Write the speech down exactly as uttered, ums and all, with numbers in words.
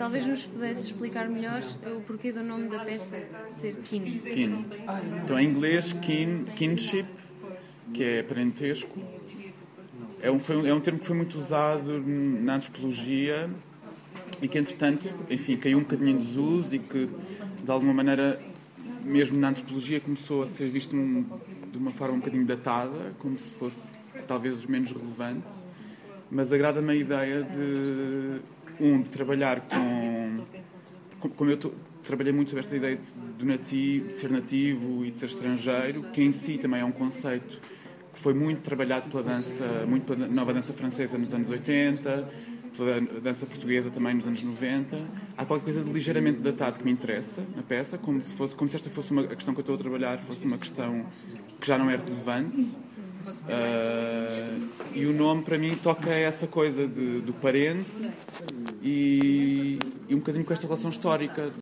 talvez nos pudesse explicar melhor o porquê do nome da peça ser kin. Kin. Então, em inglês, kin, kinship, que é parentesco, é um, foi, é um termo que foi muito usado na antropologia e que, entretanto, enfim, caiu um bocadinho em desuso e que, de alguma maneira, mesmo na antropologia, começou a ser visto num, de uma forma um bocadinho datada, como se fosse, talvez, menos relevante. Mas agrada-me a ideia de, um, de trabalhar com... Como eu tô, trabalhei muito sobre esta ideia de, de, nativo, de ser nativo e de ser estrangeiro, que em si também é um conceito que foi muito trabalhado pela dança, muito pela nova dança francesa nos anos oitenta, pela dança portuguesa também nos anos noventa. Há qualquer coisa de ligeiramente datado que me interessa na peça, como se, fosse, como se esta fosse uma, a questão que eu estou a trabalhar fosse uma questão que já não é relevante. Uh, e o nome para mim toca essa coisa de, do parente e, e um bocadinho com esta relação histórica